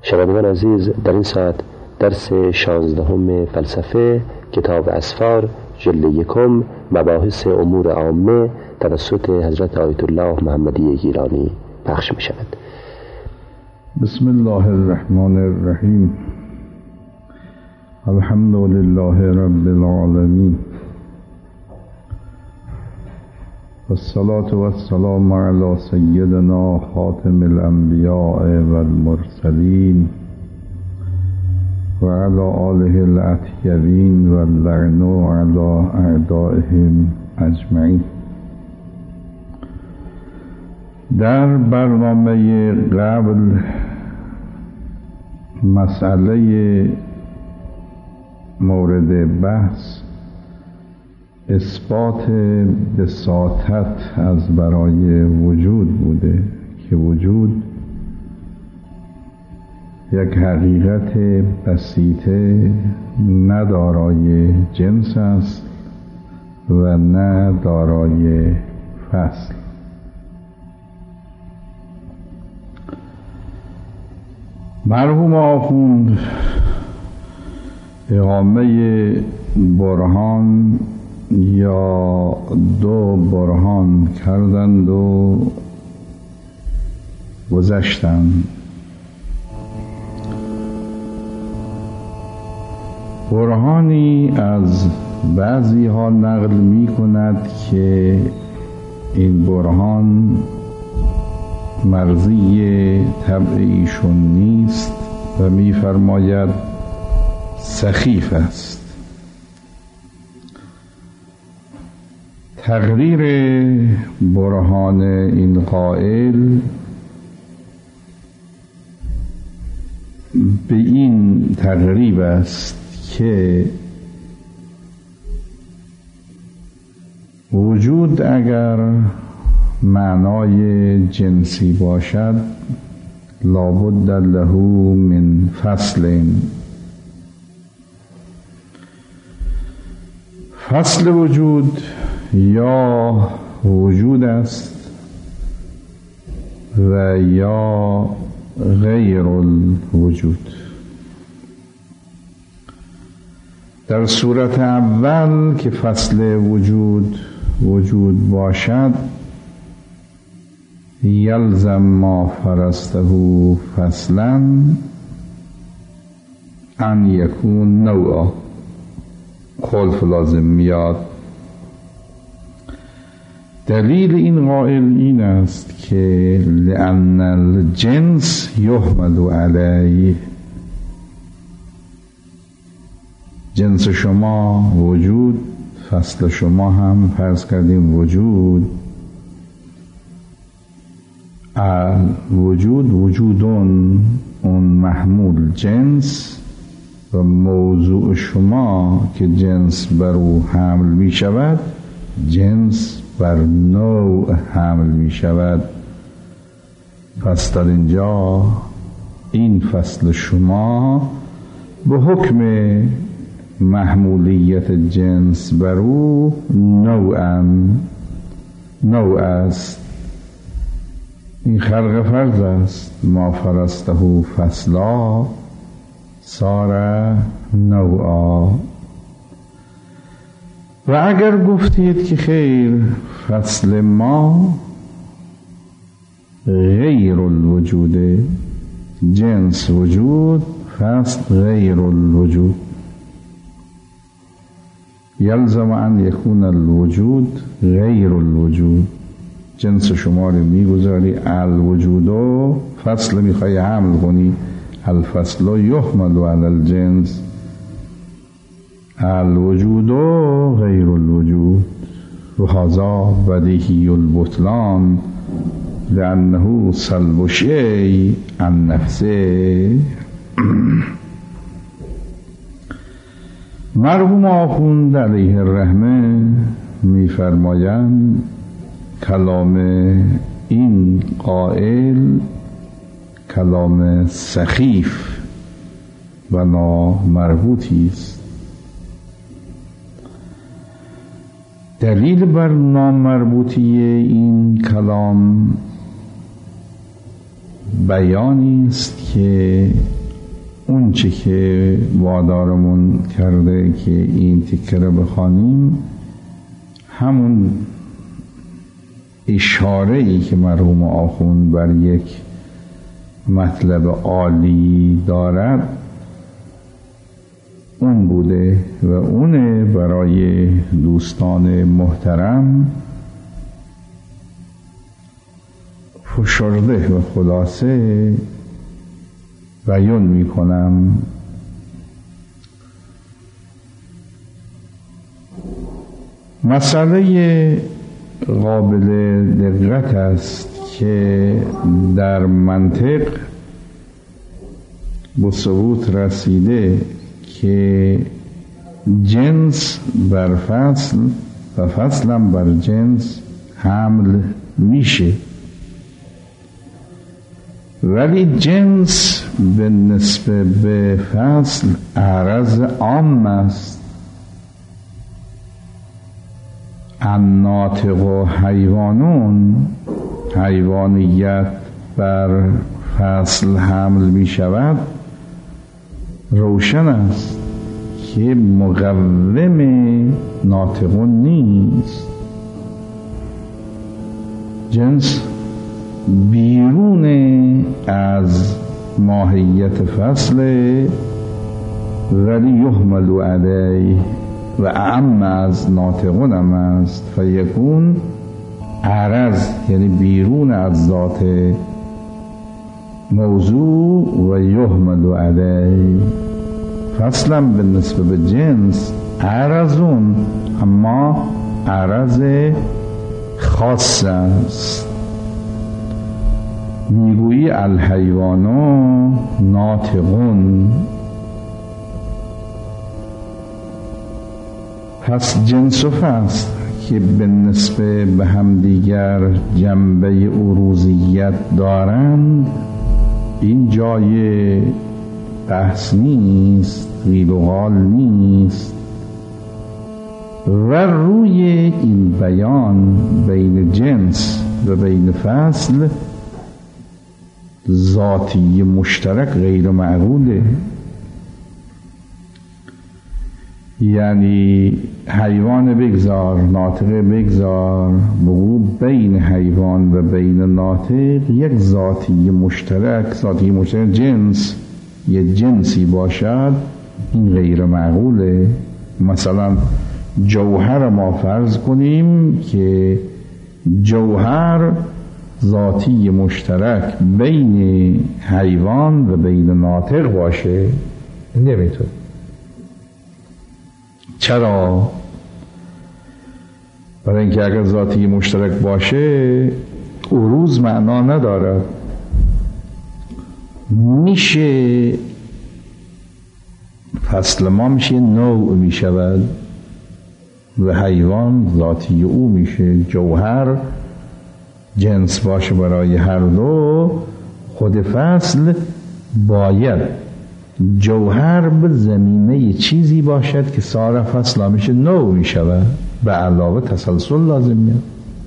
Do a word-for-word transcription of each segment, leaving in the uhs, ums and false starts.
شنوندگان عزیز، در این ساعت درس شانزدهم فلسفه کتاب اسفار جلد یکم مباحث امور عامه توسط حضرت آیت الله محمدی گیلانی پخش می شود. بسم الله الرحمن الرحیم. الحمد لله رب العالمین والصلاة والسلام على سيدنا خاتم الأنبياء والمرسلين وعلى آله الأطيبين واللعن على أعدائهم أجمعين. در برنامه قبل مسئله مورد بحث اثبات بساطت از برای وجود بوده که وجود یک حقیقت بسیطه نه دارای جنس است و نه دارای فصل. مرحوم آخوند اقامه برهان یا دو برهان کردند و گذشتند. برهانی از بعضی ها نقل می کند که این برهان مرضی طبع ایشون نیست و می فرماید سخیف است. تقریر برهان این قائل به این تقریب است که وجود اگر معنای جنسی باشد لابد له من فصل. فصل وجود یا وجود است و یا غیر الوجود. در صورت اول که فصل وجود وجود باشد یلزم ما فرسته فصلا ان یکون نوعا. خلف لازم میاد. دلیل این قائل این است که لأن الجنس یحمل علیه، جنس شما وجود، فصل شما هم فرض کردیم وجود، وجود وجودون اون محمول جنس و موضوع شما که جنس بر او حمل می شود جنس بر نوع حمل می شود. پس در اینجا این فصل شما به حکم محمولیت جنس بر او نوعا نوع است. این خلق فرض است. ما فرسته فصلا صار نوعا. و اگر گفتید که خیر فصل ما غیر الوجود، جنس وجود، فصل غیر الوجود، یلزم ان یکون الوجود غیر الوجود. جنس شما رو میگذاری الوجود و فصل میخوای حمل کنی، الفصل یحمل علی الجنس، الوجود و غیر الوجود. و هذا بدیهی البطلان لانه سلب شیء عن نفسه. مرحوم آخوند علیه الرحمه میفرمایند کلام این قائل کلام سخیف و نامربوطی است. دلیل بر نامربوطی این کلام بیانی است که اون چه که وادارمون کرده که این تیکه رو بخوانیم همون اشاره ای که مرحوم آخوند بر یک مطلب عالی دارد اون بوده و اونه برای دوستان محترم فشرده و خلاصه بیان می کنم. مسئله قابل دقت است که در منطق به ثبوت رسیده که جنس بر فصل و فصلم بر جنس حمل میشه، ولی جنس به نسبت به فصل عرض عام است. الناطق و حیوانون، حیوانیت بر فصل حمل می شود، روشن است که مقوم ناطقون نیست. جنس بیرون از ماهیت فصل ولی یحمل علیه و اعم از ناطقون هم است، فیکون عرض یعنی بیرون از ذات موضوع و یحمل علیه. فصلا به نسبت به جنس عرضون، اما عرض خاص است. میگویی الحیوانو ناطقون. پس جنس و فصل که به نسبت به همدیگر جنبه عروضیت دارند این جای بحث نیست، قیل و قال نیست و روی این بیان بین جنس و بین فصل ذاتی مشترک غیر معقوله. یعنی حیوان بگذار، ناطق بگذار، بگو بین حیوان و بین ناطق یک ذاتی مشترک، ذاتی مشترک جنس، یک جنسی باشد، این غیر معقوله. مثلا جوهر ما فرض کنیم که جوهر ذاتی مشترک بین حیوان و بین ناطق باشه، نمیتونه. چرا؟ برای اینکه اگر ذاتی مشترک باشه عروض معنا ندارد. میشه فصل ما میشه نوع میشود و حیوان ذاتی او میشه. جوهر جنس باشه برای هر دو، خود فصل باید جوهر به زمینه چیزی باشد که سار فصل میشه نوع میشود، به علاوه تسلسل لازم میاد.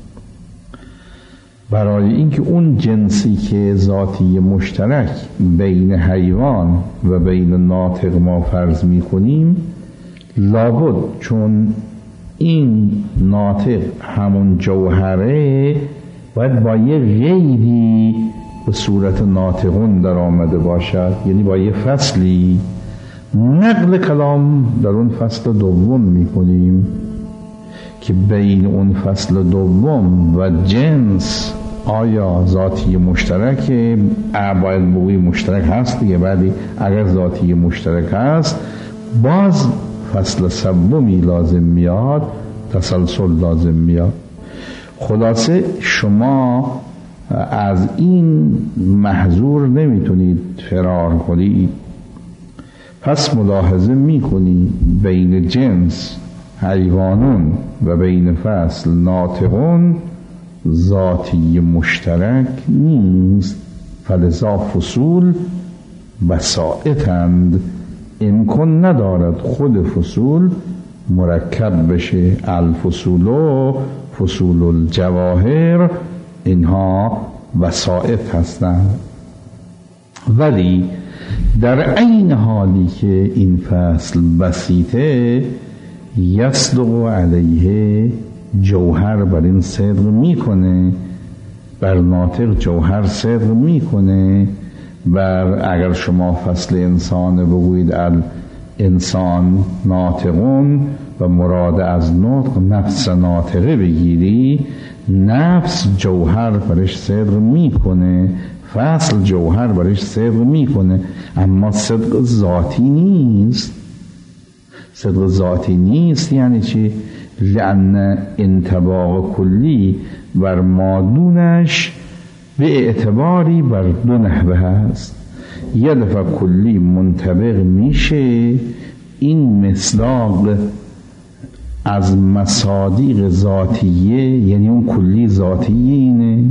برای اینکه اون جنسی که ذاتی مشترک بین حیوان و بین ناطق ما فرض میکنیم، لابد چون این ناطق همون جوهره باید با یه غیری به صورت ناطقون در آمده باشد، یعنی با یه فصلی. نقل کلام در اون فصل دوم میکنیم که بین اون فصل دوم و جنس آیا ذاتی مشترک باید بگوی مشترک هست دیگه، بعدی اگر ذاتی مشترک هست باز فصل سومی لازم میاد، تسلسل لازم میاد. خلاصه شما از این محظور نمیتونید فرار کنید. پس ملاحظه میکنی بین جنس حیوانون و بین فصل ناطقون ذاتی مشترک نیست، فلذا فصول بسائطند، امکان ندارد خود فصول مرکب بشه. الفصول و فصول الجواهر اینها وسائط هستند، ولی در عین حالی که این فصل بسیطه، یصدق علیه جوهر بر این صدق میکنه، بر ناطق جوهر صدق میکنه. بر اگر شما فصل انسان بگویید انسان ناطقون و مراد از نطق نفس ناطقه بگیری، نفس جوهر برش صدق میکنه، فصل جوهر برش صدق میکنه، اما صدق ذاتی نیست. صدق ذاتی نیست یعنی چی؟ لأن انطباق کلی بر مادونش به اعتباری بر دو نحوه هست. یه دفعه کلی منطبق میشه، این مصداق از مصادیق ذاتیه، یعنی اون کلی ذاتیه اینه.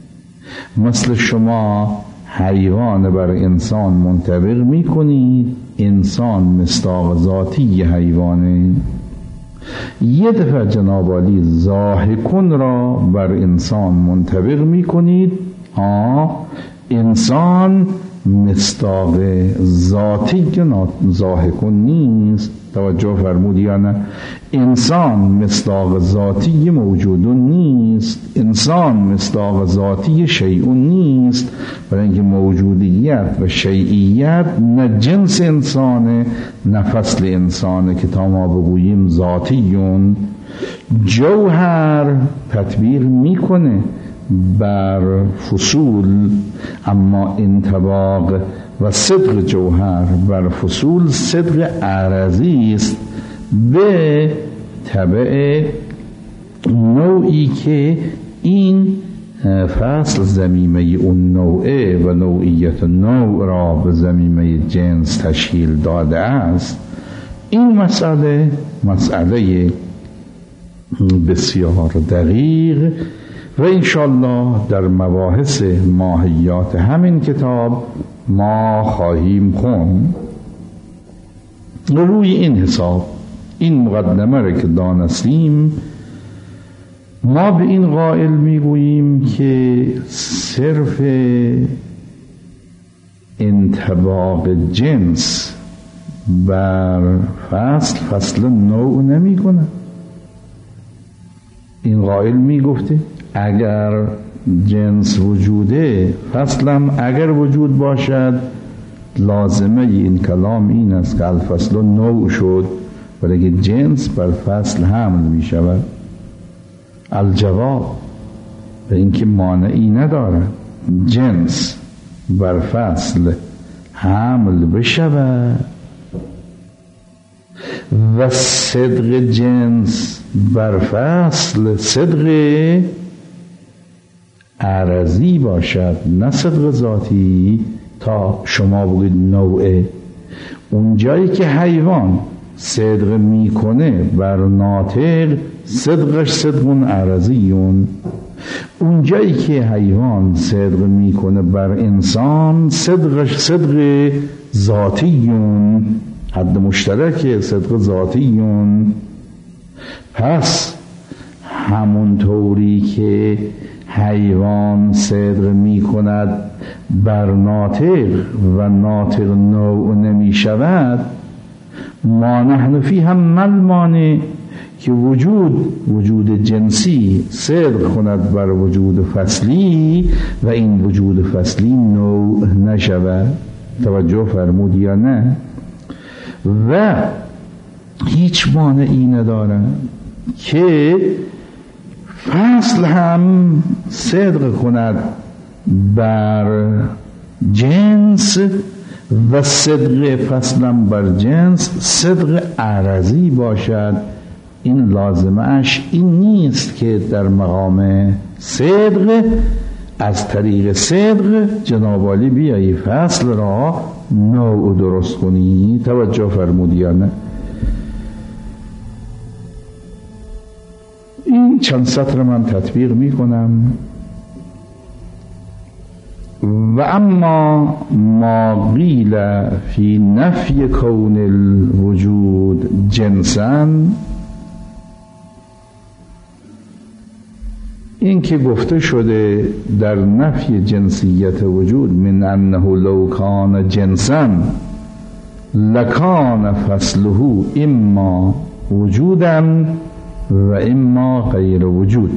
مثل شما حیوان بر انسان منطبق میکنید، انسان مصداق ذاتی حیوانه. یه دفعه جناب عالی ضاحکون را بر انسان منطبق میکنید، آه انسان مصداق ذاتی که ضاحکون نیست. توجه فرمودی یا نه؟ انسان مصداق ذاتی موجودون نیست، انسان مصداق ذاتی شیئون نیست، برای اینکه موجودیت و شیئیت نه جنس انسانه نه فصل انسانه که تا ما بگوییم ذاتیون. جوهر تطبیق میکنه بر فصول، اما انطباق و صدق جوهر بر فصول صدق عرضی است، به تبع نوعی که این فصل زمیمه اون نوعه و نوعیت نوع را به زمیمه جنس تشکیل داده است. این مسئله مسئله بسیار دقیق و انشالله در مباحث ماهیات همین کتاب ما خواهیم خوند. روی این حساب این مقدمه را که دانستیم، ما به این قائل میگوییم که صرف انطباق جنس بر فصل فصل نوع نمی کنه. این قائل میگفته اگر جنس وجوده، فصلم اگر وجود باشد، لازمه این کلام این است که الفصل نوع شد، برای که جنس بر فصل حمل می شود. الجواب به اینکه مانعی نداره جنس بر فصل حمل بشود و صدق جنس بر فصل صدق عرضی باشد نه صدق ذاتی. تا شما بگید نوعه، اون جایی که حیوان صدق میکنه بر ناطق، صدقش صدقون عرضیون. اون جایی که حیوان صدق میکنه بر انسان، صدقش صدق ذاتیون، حد مشترک صدق ذاتیون. پس همونطوری که حیوان صدق می کند بر ناطق و ناطق نوع نمی شود، ما نحن فی هم ملمانه که وجود وجود جنسی صدق کند بر وجود فصلی و این وجود فصلی نوع نشود. توجه فرمود یا نه؟ و هیچ مانعی نداره که فصل هم صدق کند بر جنس و صدق فصلم بر جنس صدق عرضی باشد. این لازمه اش این نیست که در مقام صدق از طریق صدق جناب عالی بیایی فصل را نوع درست کنی. توجه فرمودیانه. این چند سطر من تطبیق می کنم. و اما ما قیل فی نفی کون الوجود جنسا این که گفته شده در نفی جنسیت وجود، من انه لو کان جنسا لکان فصله اما وجودا و اما غیر وجود.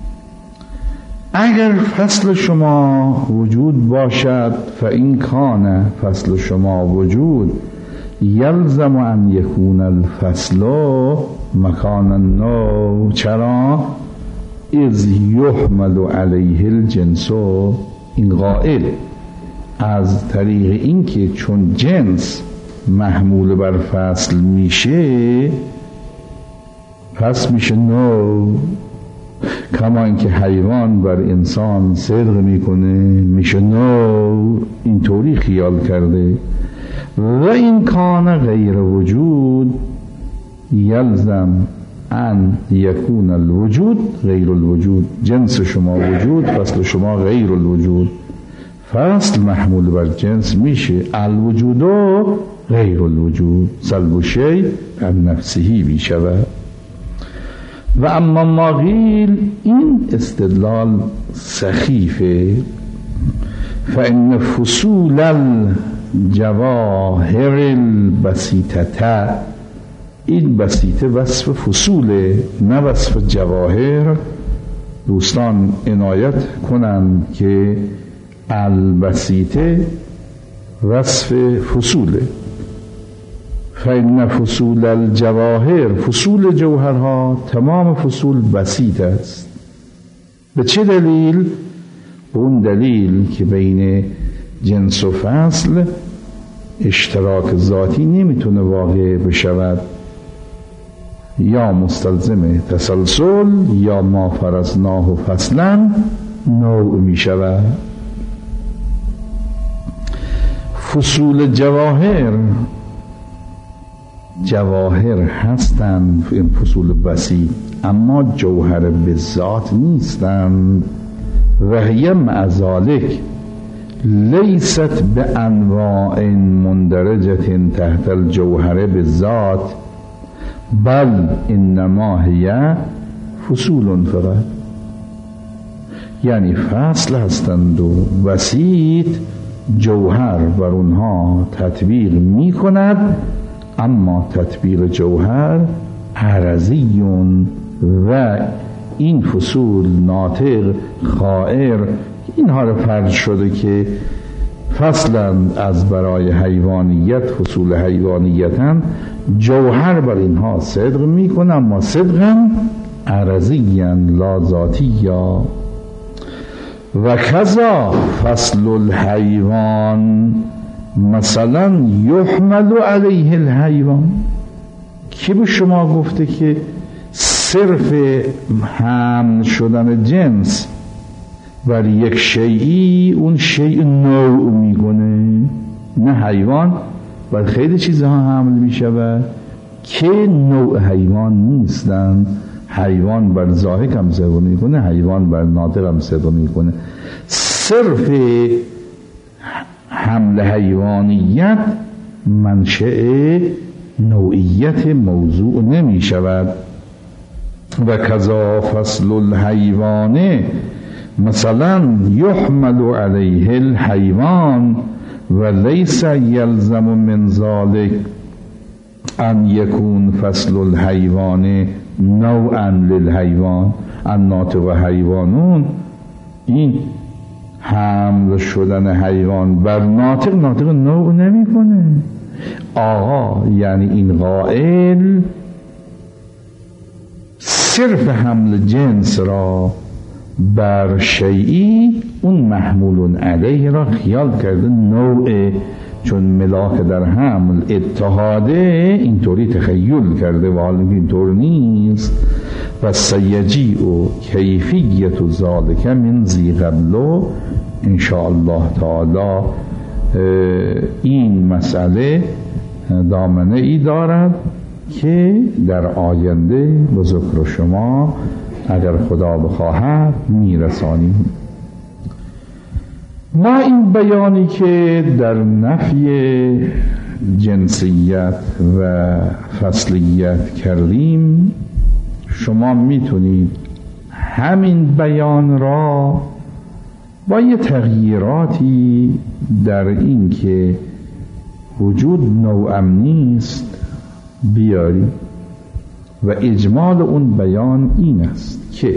اگر فصل شما وجود باشد فإن کان فصل شما وجود یلزم ان یکون الفصل مکان النوع. چرا؟ اذ یحمل علیه الجنس. این قائل از طریق اینکه چون جنس محمول بر فصل میشه پس میشه نوع. کما اینکه حیوان بر انسان صدق میکنه میشه نوع. اینطوری خیال کرده. و این کان غیر وجود یلزم ان یکون الوجود غیر الوجود. جنس شما وجود، فصل شما غیر الوجود. فصل محمول بر جنس میشه الوجود و غیر الوجود. سلب شیء عن نفسه میشود. و اما ما قیل، این استدلال سخیفه. فإن فصول الجواهر البسیطه، این بسیطه وصف فصول نه وصف جواهر. دوستان عنایت کنند که البسیطه وصف فصوله. فإن فصول الجواهر، فصول جوهرها تمام فصول بسیط است. به چه دلیل؟ به اون دلیل که بین جنس و فصل اشتراک ذاتی نمیتونه واقع بشود، یا مستلزم تسلسل یا ما فرضناه فصلا نوع می شود. فصول جواهر جواهر هستند، این فصول بسیط، اما جوهر به ذات نیستند. و هی مع ذلک لیست به انواع مندرجة تحت الجوهر بالذات بل انما هی فصول فقط. یعنی فصل هستند و بسیط جوهر بر اونها تطبیق می کند، اما تطبیق جوهر عرضیون. و این فصول ناطق خائر اینها رو فرض شده که فصلند از برای حیوانیت، فصول حیوانیتن، جوهر بر اینها صدق میکنه اما صدقا عرضیان لا ذاتیا. و کذا فصل الحیوان مثلا یحمل علیه الحیوان. کی به شما گفته که صرف حمل شدن جنس بر یک شیئی اون شیء نوع میکنه؟ نه، حیوان بر خیلی چیزها حمل میشود که نوع حیوان نیستن. حیوان بر ضاحک هم صدق میکنه، حیوان بر ناطق هم صدق میکنه. صرف حمل حیوانیت منشأ نوعیت موضوع نمی شود. و کذا فصل الحیوان مثلا یحمل علیه الحیوان و لیس یلزم من ذلك ان یکون فصل الحیوان نوعا للحیوان. الناطق حیوانون، این حمل شدن حیوان بر ناطق، ناطق نوع نمی کنه. آقا یعنی این قائل صرف حمل جنس را بر شیئی اون محمول علیه را خیال کرده نوع، چون ملاک در حمل اتحاده اینطوری تخیل کرده و حالا اینطور نیست. و سیجی و کیفیت و ذالک من ذی قبلو انشاءالله تعالی. این مسئله دامنه ای دارد که در آینده به ذکر شما اگر خدا بخواهد میرسانیم. ما این بیانی که در نفی جنسیت و فصلیت کردیم، شما میتونید همین بیان را با یه تغییراتی در این که وجود نوعم نیست بیاری و اجمال اون بیان این است که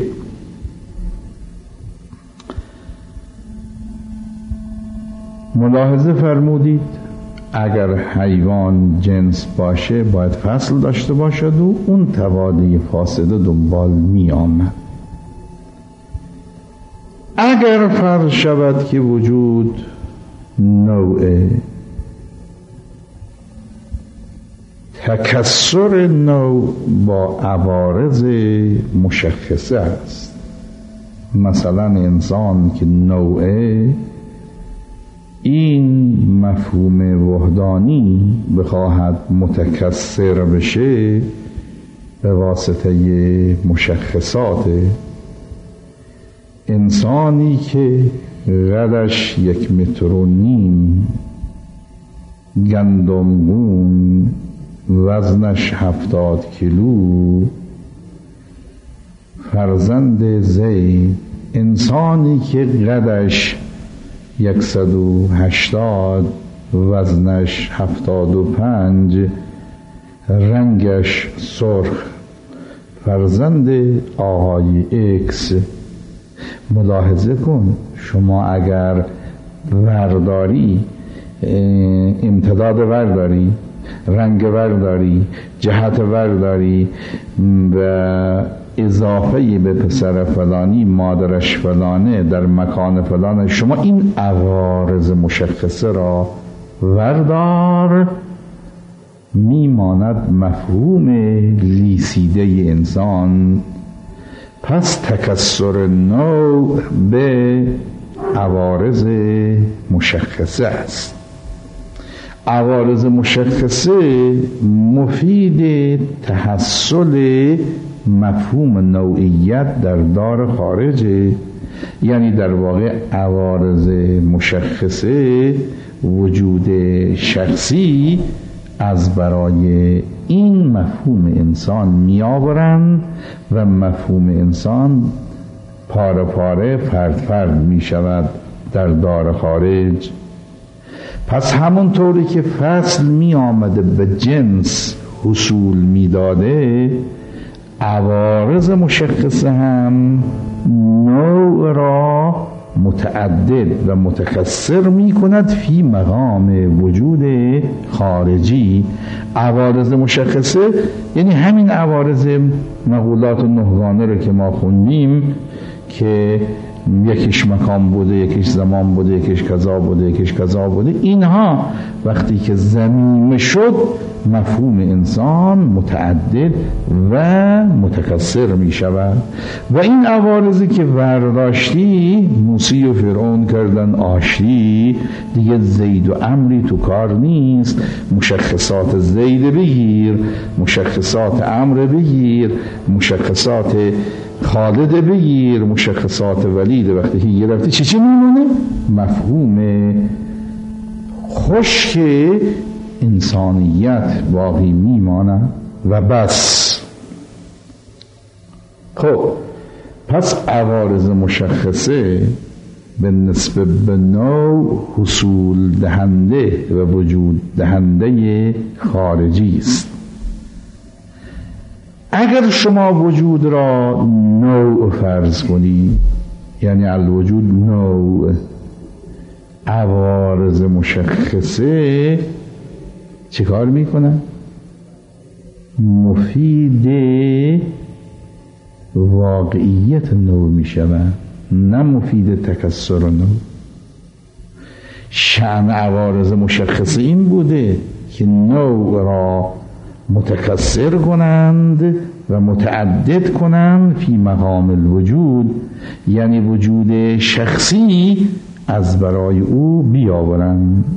ملاحظه فرمودید اگر حیوان جنس باشه باید فصل داشته باشد و اون تواده فاسده دنبال می آمد. اگر فرض شود که وجود نوع تکثر نوع با عوارض مشخصه است، مثلا انسان که نوعه این مفهوم وحدانی بخواهد متکثر بشه به واسطه مشخصات، انسانی که قدش یک متر و نیم، گندمگون، وزنش هفتاد کیلو، فرزند زید، انسانی که قدش یکصد و هشتاد، وزنش هفتاد و پنج، رنگش سرخ، فرزند آقای اکس. ملاحظه کن شما اگر ورداری، امتداد ورداری، رنگ ورداری، جهت ورداری و اضافه به پسر فلانی، مادرش فلانه، در مکان فلانه، شما این عوارض مشخصه را وردار، میماند مفهوم لیسیده انسان. پس تکثر نوع به عوارض مشخصه است. عوارض مشخصه مفید تحصل مفهوم نوعیت در دار خارجه، یعنی در واقع عوارض مشخصه وجود شخصی از برای این مفهوم انسان میآورند و مفهوم انسان پاره پاره فرد فرد می شود در دار خارج. پس همونطوری که فصل می آمده به جنس حصول می داده، عوارض مشخصه هم نوع را متعدد و متکثر می کند فی مقام وجود خارجی. عوارض مشخصه یعنی همین عوارض مقولات نهگانه رو که ما خوندیم که یکیش مکان بوده، یکیش زمان بوده، یکیش کذا بوده، یکیش کذا بوده. اینها وقتی که ضمیمه شد مفهوم انسان متعدد و متکثر می شود و این عوارضی که ورداشتی موسی و فرعون کردن آشتی، دیگه زید و عمری تو کار نیست. مشخصات زید بگیر، مشخصات عمر بگیر، مشخصات خالد بگیر، مشخصات ولید، وقتی که گرفتی چی چی میمونه؟ مفهوم خشک انسانیت باقی میماند و بس. خب پس عوارض مشخصه به نسبت به نوع حصول دهنده و وجود دهنده خارجی است. اگر شما وجود را نوع فرض کنی، یعنی الوجود نوع، عوارض مشخصه چه کار میکنن؟ مفید واقعیت نوع میشوند، نه مفید تکثر نوع. شأن عوارض مشخصه این بوده که نوع را متکثر کنند و متعدد کنند فی مقام الوجود، یعنی وجود شخصی از برای او بیاورند.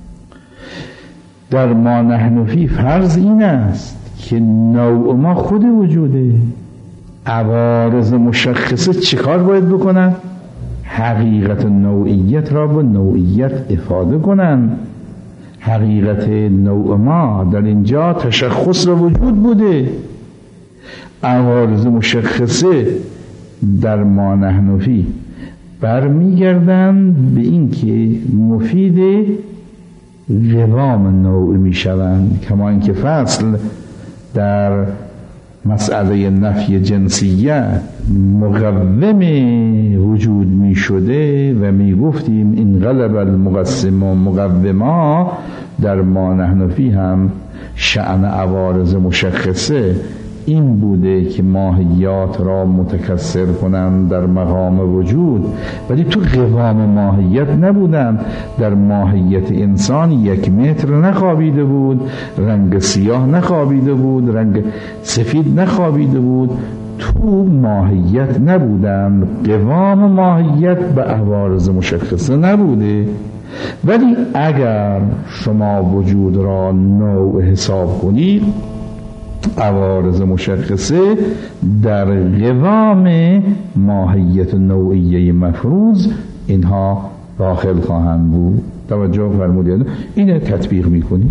در ما نحن فی فرض این است که نوع ما خود وجوده. عوارض مشخصه چه کار باید بکنن؟ حقیقت نوعیت را به نوعیت افاده کنن. حقیقت نوع ما در اینجا تشخص و وجود بوده. عوارض مشخصه در ما نحن فی برمیگردند به این که مفید قوام نوع میشوند، کما اینکه فصل در مسئله نفی جنسیت مقوم وجود می شده و می گفتیم این غلب المقسم و مقوما در ما نحن فی هم شأن عوارض مشخصه این بوده که ماهیات را متکثر کنند در مقام وجود، ولی تو قوام ماهیت نبودند. در ماهیت انسان یک متر نخوابیده بود، رنگ سیاه نخوابیده بود، رنگ سفید نخوابیده بود، تو ماهیت نبودند. قوام ماهیت به عوارض مشخصه نبوده. ولی اگر شما وجود را نوع حساب کنید، عوارض مشخصه در قوام ماهیت نوعیه مفروض اینها داخل خواهند بود. توجه فرمودید؟ اینه تطبیق میکنیم.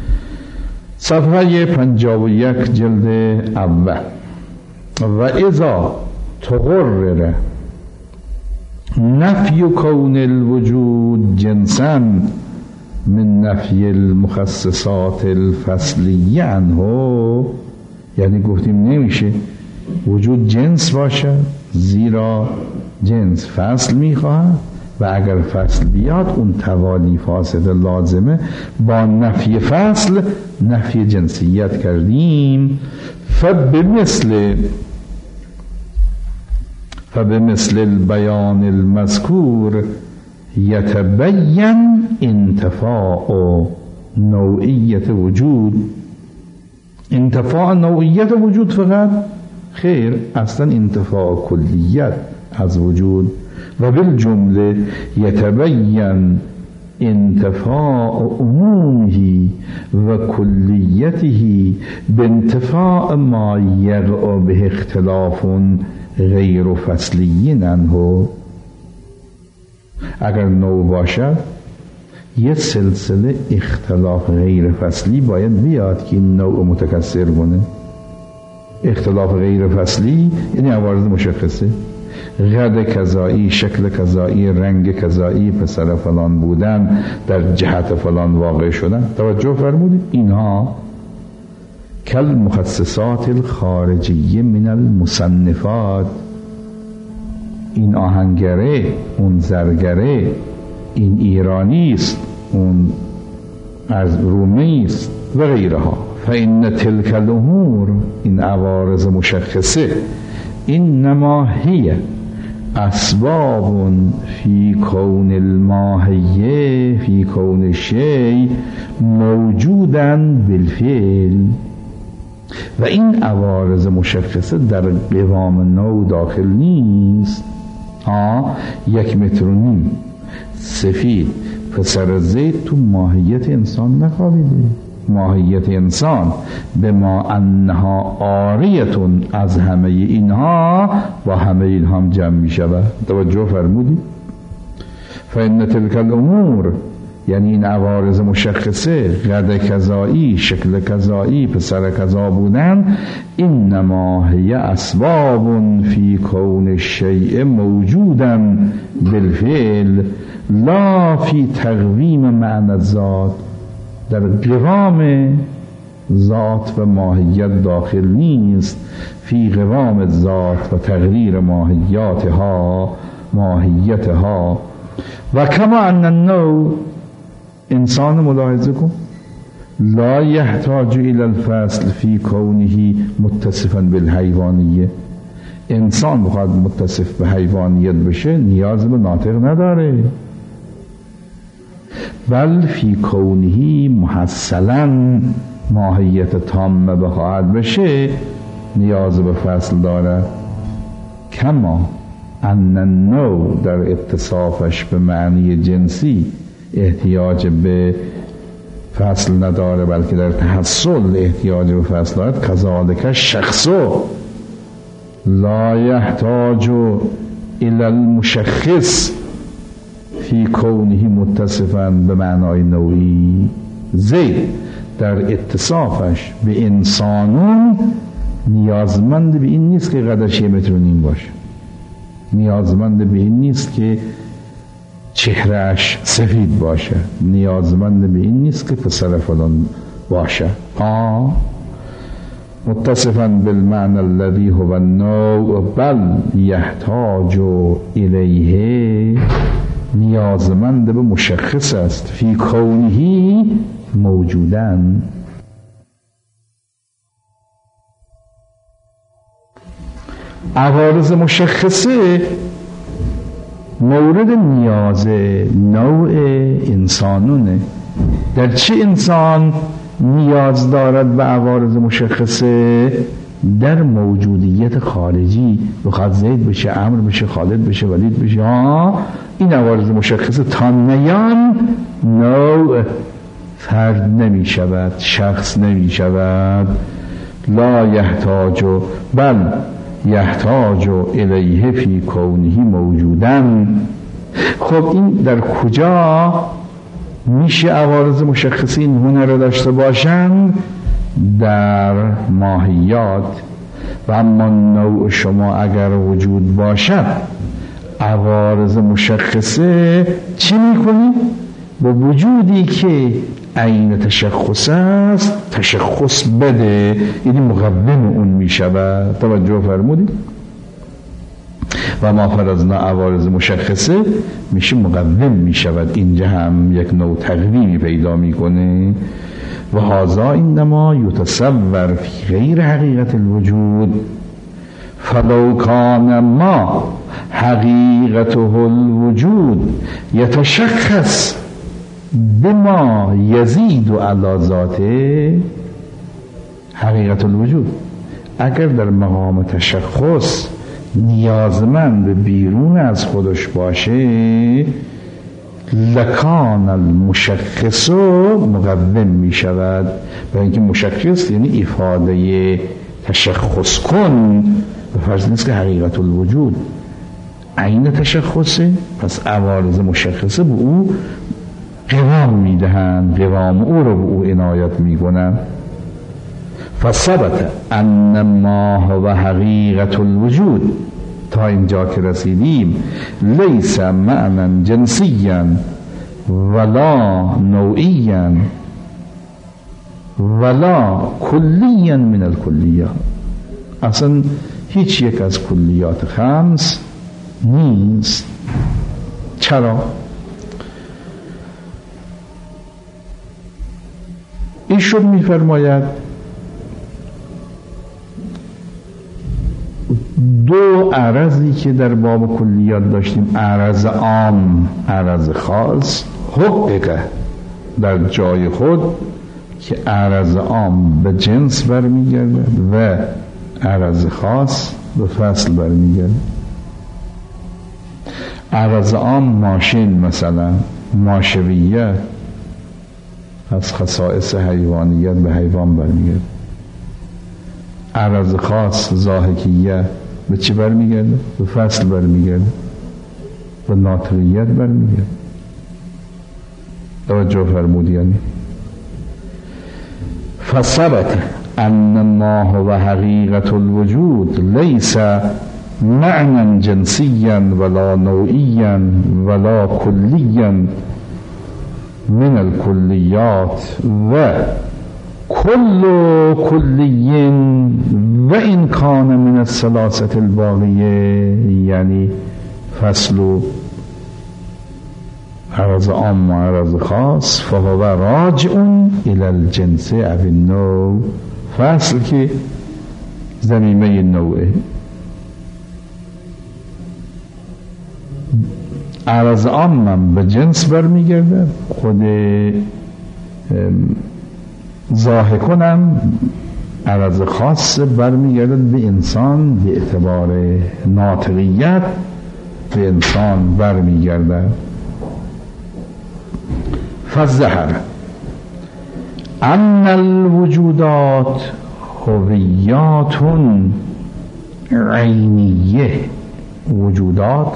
صفحه پنجاه و یک جلد اول. و اذا تقرر نفی کون الوجود جنسا من نفی المخصصات الفصلیه عنه، یعنی گفتیم نمیشه وجود جنس باشه، زیرا جنس فصل میخواد و اگر فصل بیاد اون توالی فاسد لازمه. با نفی فصل نفی جنسیت کردیم. فبمثل فبمثل البیان المذکور یتبین انتفاع نوعیت وجود. انتفاع نوعیت وجود فقط؟ خیر، اصلا انتفاع کلیت از وجود. و بالجمله یتبین انتفاع عمومه و کلیته بانتفاع ما یقع به اختلاف غیر فصلی عنه. اگر نوع باشد یه سلسله اختلاف غیر فصلی باید بیاد که این نوع متکثر کنه. اختلاف غیر فصلی یعنی عوارض مشخصه، قد کذایی، شکل کذایی، رنگ کذایی، پسر فلان بودن، در جهت فلان واقع شدن. توجه فرمودید؟ اینها کل مخصصات الخارجیه من المصنفات، این آهنگره، اون زرگره، این ایرانی است، اون از رومی است و غیرها. فإن تلك الامور، این عوارض مشخصه، انما هی اسباب فی کون الماهیه فی کون الشیء موجودا بالفعل. و این عوارض مشخصه در قوام نوع داخل نیست. ها، یک متر و نیم سفید پسر زید تو ماهیت انسان نخوابیده. ماهیت انسان به ما انها آریتون از همه اینها و همه اینها هم جمع می شود. توجه فرمودی؟ فإن تلك الامور، یعنی این عوارض مشخصه، قد کذایی، شکل کذایی، پسر کذا بودن، انما هی اسباب فی کون الشیء موجودا بالفعل لا فی تقویم معنی الذات. در قوام ذات و ماهیت داخل نیست، فی قوام ذات و تغییر ماهیاتها ماهیتها. و کما ان النوع، انسان ملاحظه کن، لا یحتاج الى الفصل فی کونه متصفا بالحیوانیه. انسان بخواد متصف به حیوانیت بشه نیاز به ناطق نداره، بل فی کونه محصلا ماهیت تامه بخواهد بشه نیاز به فصل داره. کما ان النوع در اتصافش به معنی جنسی احتیاج به فصل نداره، بلکه در تحصل احتیاج به فصل دارد. کذالک شخص لا یحتاج الی المشخص فی کونه متصفا به معنای نوعی. زید در اتصافش به انسانون نیازمند به این نیست که قدرش یه متر و نیم باشه. نیازمند به این نیست که چهرهش سفید باشه، نیازمند به این نیست که پسر فلان باشه. آه متصفا بالمعنى الذي هو النوع بل يحتاج الیه، نیازمند به مشخص است، فی کونه موجودن. عوارض مشخصه مورد نیاز نوع انسانونه. در چه انسان نیاز دارد به عوارض مشخصه؟ در موجودیت خارجی، بخواد زید بشه، عمرو بشه، خالد بشه، ولید بشه، ها این عوارض مشخصه تا نیان نوع فرد نمی شود، شخص نمی شود. لا یحتاج بل یحتاج الیه فی کونه موجودن. خب این در کجا میشه عوارض مشخصی این هنر را داشته باشند؟ در ماهیات. و اما نوع شما اگر وجود باشد، عوارض مشخصه چی میکنی؟ با وجودی که عین تشخص است تشخص بده، یعنی مقوم اون میشود. توجه فرمودید؟ و ما فرضنا عوارض مشخصه میشه مقوم میشود. اینجا هم یک نوع تقویمی پیدا میکنه. و هذا انما یتصور فی غیر حقیقت الوجود، فلو کان ما حقیقته الوجود یتشخص بما یزید علی ذاته. حقیقت الوجود اگر در مقام تشخص نیازمند به بیرون از خودش باشه، لکان المشخص مقوم می شود. برای اینکه مشخص یعنی افاده تشخص کن، به فرض نیست که حقیقت الوجود عین تشخصه، پس عوارض مشخصه به او قوام می دهند، قوام او رو به او عنایت می کنند. فثبت ان ما هو حقیقت الوجود، تا اینجا که رسیدیم، لیس معنی جنسیا ولا نوعیا ولا کلیا من الکلیات. اصلا هیچ یک از کلیات خمس نیست. چرا؟ ایشون میفرماید دو عرضی که در باب کلیات داشتیم، عرض عام، عرض خاص، حقیقه در جای خود که عرض عام به جنس برمیگرده و عرض خاص به فصل برمیگرده. عرض عام ماشین مثلا، ماشویت از خصائص حیوانیت به حیوان برمیگرده. عرض خاص ضاحکیه به چی برمیگرده؟ به فصل برمیگرده، به ناطقیت برمیگرده. توجه فرمودی؟ یعنی فثبت ان ما هو حقیقت الوجود لیس معنی جنسیا ولا نوعیا ولا کلیا من الکلیات و کل کلی و این کان من الثلاثه الباقیه، یعنی فصل و عرض عام و عرض خاص، فهو راجع الى الجنس او النوع. فصل که ضمیمه نوعه، عرض عام هم به جنس برمیگرده، خود ضاحکونم عرض خاص برمیگرده به انسان، به اعتبار ناطقیت به انسان برمیگرده. فالظهر ان الوجودات هویات عینیه، وجودات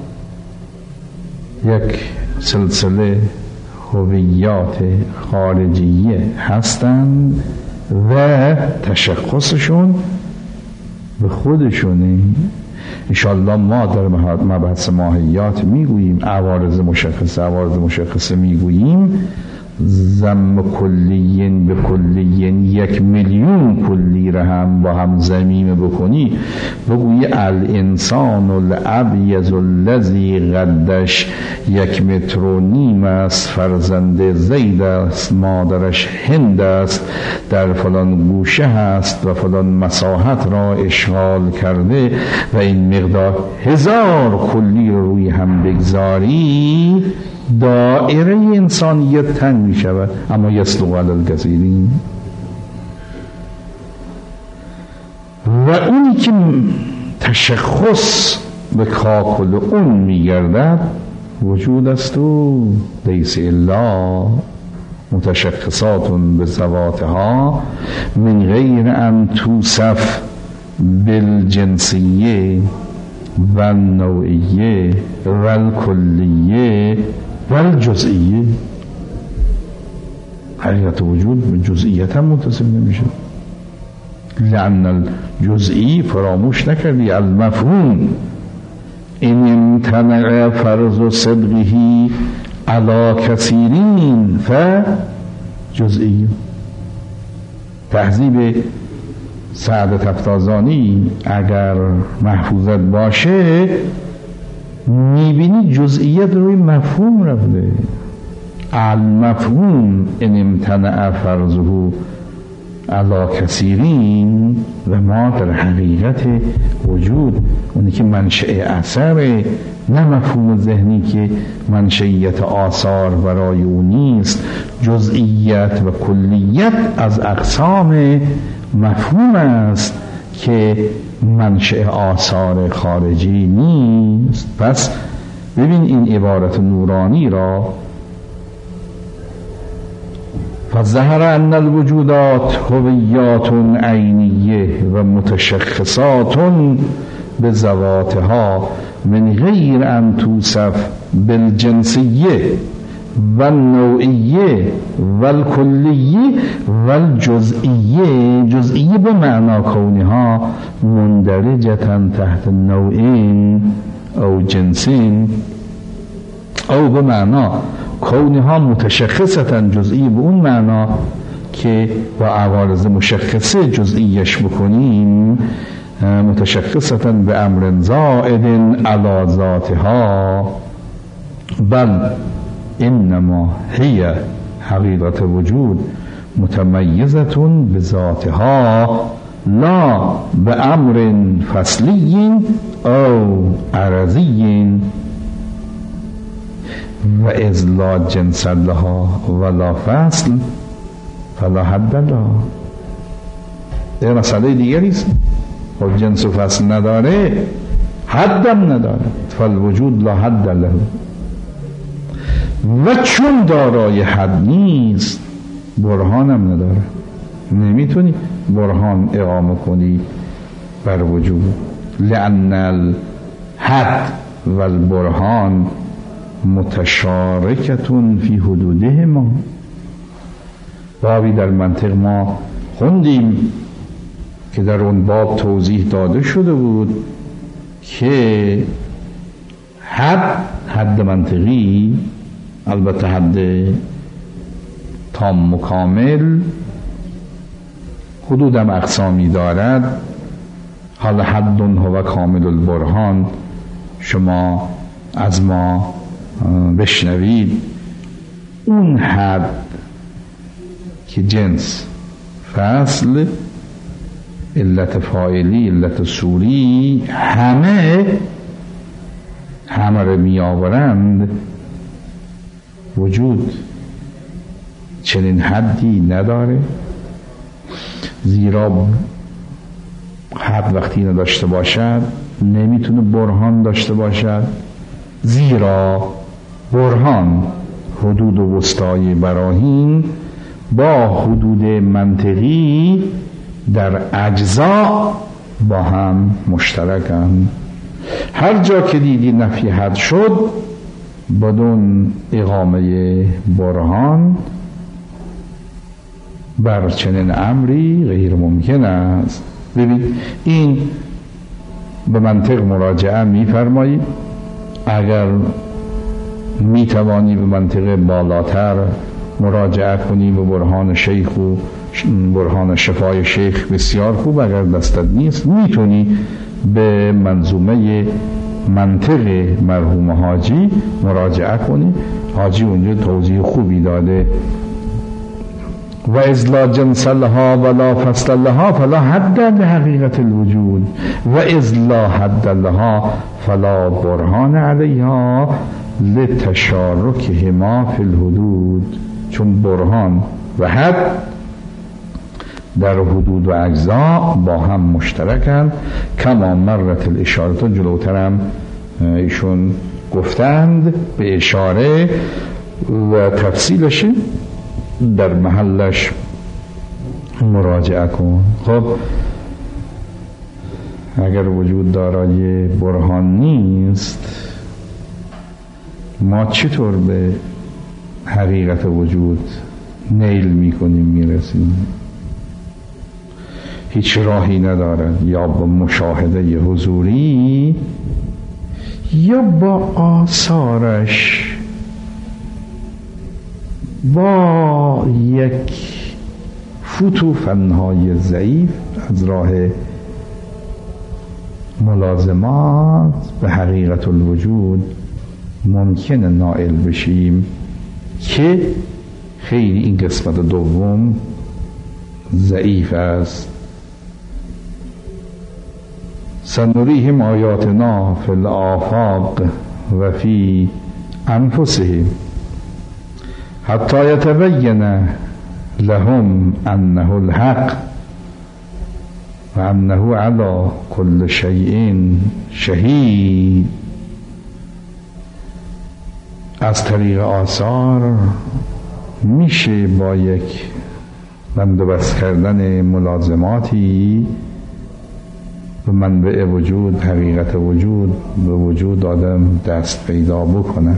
یک سلسله هویات خارجیه هستند و تشخصشون به خودشونه. انشاءالله ما در مبحث ماهیات میگوییم، عوارض مشخصه عوارض مشخصه میگوییم، ضم کلیین به کلیین یک میلیون کلی را هم با هم ضمیمه بکنی، بگویی الانسان الابیض الذی قدش یک متر و نیم است، فرزند زید است، مادرش هند است، در فلان گوشه هست و فلان مساحت را اشغال کرده و این مقدار هزار کلی رو روی هم بگذاری، دائره انسانیت تنگ می شود. اما یسلو علی الکثیرین، و اونی که تشخص به کاکل اون می گردد وجود است و لیس الا متشخصات به ذواتها من غیر ان توصف بالجنسیه و النوعیه و الکلیه و الجزئیه. حقیقت وجود به جزئیت هم متصل نمیشه، لأن الجزئی فراموش نکردی المفهوم این امتنع فرض صدقه علی کثیرین فجزئی. تهذیب سعد تفتازانی اگر محفوظت باشه میبینی جزئیت روی مفهوم رفته. المفهوم ان امتنع فرضه علی کثیرین، و ما در حقیقت وجود اونی که منشأ اثر، نه مفهوم ذهنی که منشئیت آثار برای اون نیست. جزئیت و کلیت از اقسام مفهوم است که منشأ آثار خارجی نیست. پس ببین این عبارت نورانی را، فظهر ان الوجودات هویات عینیه و متشخصات به ذواتها من غیر ان توصف بالجنسیه و النوعیه و الکلیه و الجزئیه. جزئیه به معنا کونها مندرجتا تحت نوعین او جنسین، او به معنا کونها متشخصتا جزئی به اون معنا که با عوارض مشخصه جزئیش بکنیم، متشخصتا به امر زائد علی ذاتها، بل انما هی حقیقت وجود متمیزتون به ذاتها لا به امر فصلی او عرضی، و از لا جنس لها ولا فصل فلا حد لها. این مسئله دیگری است. خب جنس و فصل نداره، حدم نداره، فالوجود لا حد له. و چون دارای حد نیست برهانم نداره، نمیتونی برهان اقامه کنی بر وجود، لأن الحد و البرهان متشارکتون فی حدوده ما. بابی در منطق ما خوندیم که در اون باب توضیح داده شده بود که حد حد منطقی، البته حد تام و کامل، حدودم اقسامی دارد. حالا حد هو کامل البرهان شما از ما بشنوید. اون حد که جنس، فصل، علت فاعلی، علت صوری، همه همه رو می آورند. وجود چنین حدی نداره، زیرا حد وقتی نداشته باشد نمیتونه برهان داشته باشد، زیرا برهان حدود و وسطای براهین با حدود منطقی در اجزا با هم مشترکند. هر جا که دیدی نفی حد شد بدون اقامه برهان بر چنین امری غیر ممکن است. ببین این به منطق مراجعه می‌فرمایی. اگر می‌توانی به منطق بالاتر مراجعه کنی به برهان شیخ و برهان شفای شیخ بسیار خوب. اگر دستت نیست میتونی به منظومه منطق مرحوم حاجی مراجعه کنی. حاجی اونجا توضیح خوبی داده. و اذ لا جنس لها ولا فصل لها فلا حد لحقیقت الوجود و اذ لا حد لها فلا برهان علیها لتشارکهما فی الحدود. چون برهان و حد در حدود و اجزا با هم مشترکند. کما مرت الاشاره، جلوترم ایشون گفتند به اشاره و تفصیلش در محلش مراجعه کن. خب اگر وجود دارای برهان نیست، ما چطور به حقیقت وجود نیل میکنیم، میرسیم؟ هیچ راهی ندارد، یا با مشاهده حضوری یا با آثارش، با یک فتوفنهای ضعیف از راه ملازمات به حقیقت الوجود ممکن نائل بشیم که خیلی این قسمت دوم ضعیف است. سنریهم آیاتنا فی الآفاق و فی انفسهم حتی یتبین لهم انه الحق و انه علی کل شیء شهید. از طریق آثار میشه با یک بندوبست کردن ملازماتی به منبع وجود، حقیقت وجود، به وجود آدم دست پیدا بکنه.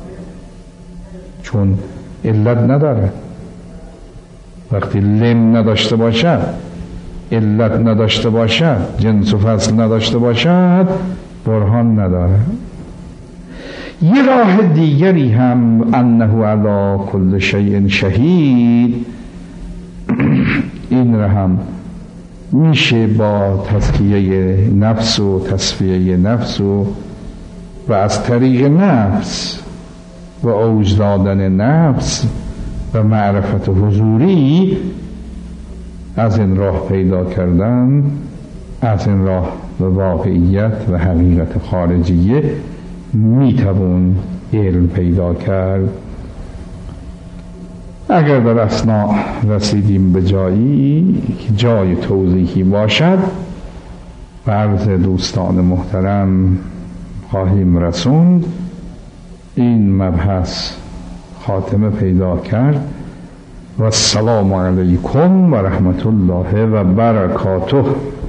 چون علت نداره. وقتی لم نداشته باشد، علت نداشته باشد، جنس و فصل نداشته باشد، برهان نداره. یه راه دیگری هم انه علی کل شیء شهید، این را هم میشه با تزکیه نفس و تصفیه نفس و و از طریق نفس و اوج دادن نفس و معرفت حضوری از این راه پیدا کردن، از این راه به واقعیت و حقیقت خارجیه میتوان علم پیدا کرد. اگر در اثناء رسیدیم به جایی که جای توضیحی باشد و عرض دوستان محترم خواهیم رسوند. این مبحث خاتمه پیدا کرد. و السلام علیکم و رحمت الله و برکاته.